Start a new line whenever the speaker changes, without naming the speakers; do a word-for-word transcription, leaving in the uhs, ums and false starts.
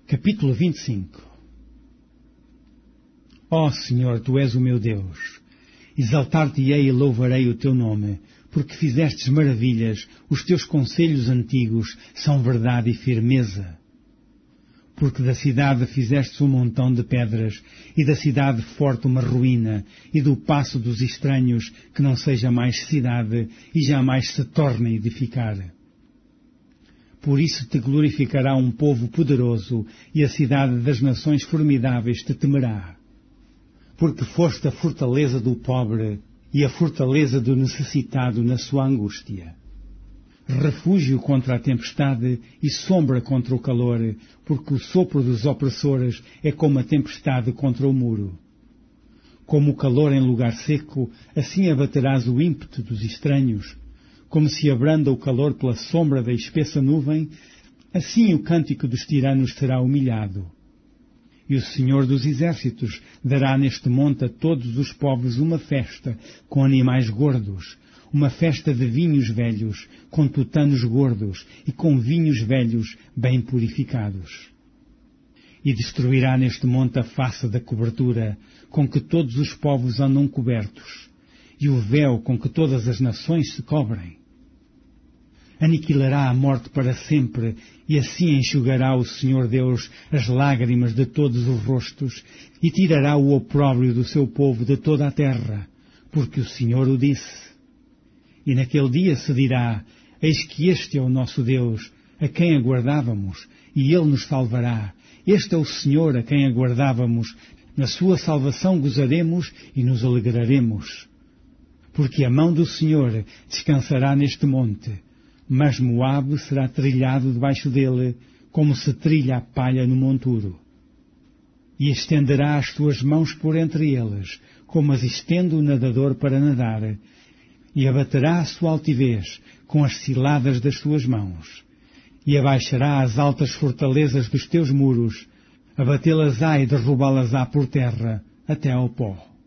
Capítulo vinte e cinco. Ó Senhor, Tu és o meu Deus. Exaltar-te-ei e louvarei o Teu nome, porque fizestes maravilhas, os Teus conselhos antigos são verdade e firmeza. Porque da cidade fizestes um montão de pedras, e da cidade forte uma ruína, e do paço dos estranhos que não seja mais cidade, e jamais se torne a edificar. Por isso te glorificará um povo poderoso, e a cidade das nações formidáveis te temerá. Porque foste a fortaleza do pobre, e a fortaleza do necessitado na sua angústia. Refúgio contra a tempestade e sombra contra o calor, porque o sopro dos opressores é como a tempestade contra o muro. Como o calor em lugar seco, assim abaterás o ímpeto dos estranhos. Como se abranda o calor pela sombra da espessa nuvem, assim o cântico dos tiranos será humilhado. E o Senhor dos Exércitos dará neste monte a todos os povos uma festa com animais gordos, uma festa de vinhos velhos, com tutanos gordos e com vinhos velhos bem purificados. E destruirá neste monte a face da cobertura, com que todos os povos andam cobertos, e o véu com que todas as nações se cobrem. Aniquilará a morte para sempre, e assim enxugará o Senhor Deus as lágrimas de todos os rostos, e tirará o opróbrio do seu povo de toda a terra, porque o Senhor o disse. E naquele dia se dirá, eis que este é o nosso Deus, a quem aguardávamos, e Ele nos salvará. Este é o Senhor a quem aguardávamos, na sua salvação gozaremos e nos alegraremos. Porque a mão do Senhor descansará neste monte, mas Moabe será trilhado debaixo dele, como se trilha a palha no monturo. E estenderá as suas mãos por entre eles, como as estende o nadador para nadar, e abaterá a sua altivez com as ciladas das suas mãos, e abaixará as altas fortalezas dos teus muros, abatê-las-á e derrubá-las-á por terra até ao pó.